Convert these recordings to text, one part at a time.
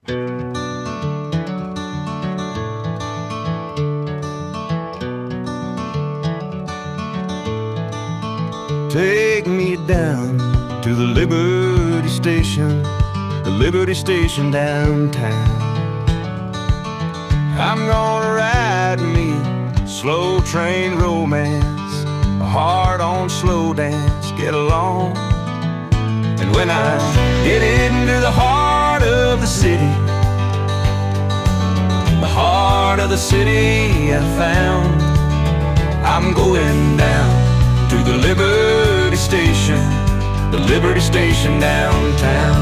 Take me down to the Liberty Station, the Liberty Station downtown. I'm gonna ride me slow train romance, a hard-on slow dance, get along. And when I get into the heart of the city, the heart of the city I found, I'm going down to the Liberty Station, the Liberty Station downtown.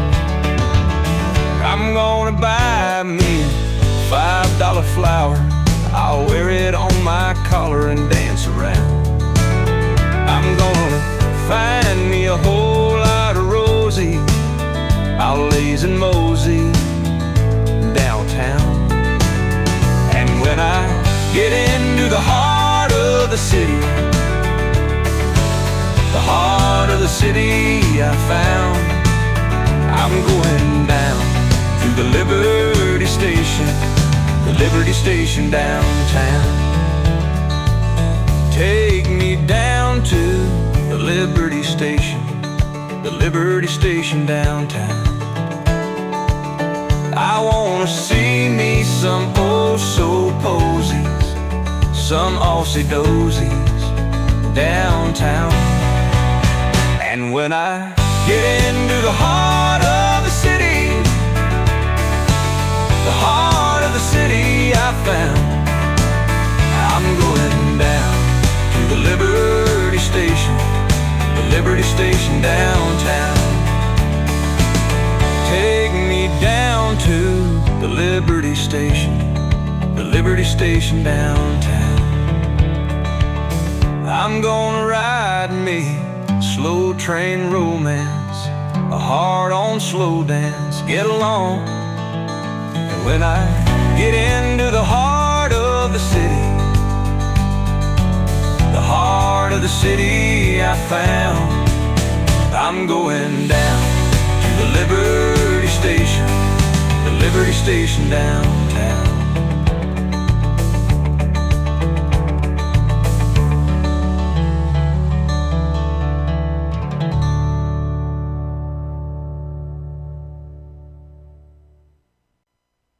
I'm gonna buy me a $5 flower, I'll wear it on my collar and dance around. I'm gonna find me a whole lot of Rosie, I'll laze and mosey downtown. And when I get into the heart of the city, the heart of the city I found, I'm going down to the Liberty Station, the Liberty Station downtown. Take me down to the Liberty Station, the Liberty Station downtown. I wanna see me some oh-so posies, some Aussie-dozies downtown. And when I get into the heart of the city, the heart of the city I found, I'm going down to the Liberty Station, the Liberty Station downtown. Take me down to the Liberty Station, the Liberty Station downtown. I'm gonna ride me slow train romance, a hard-on slow dance, get along. And when I get into the heart of the city, the heart of the city I found, I'm going down to the Liberty Station, the Liberty Station down.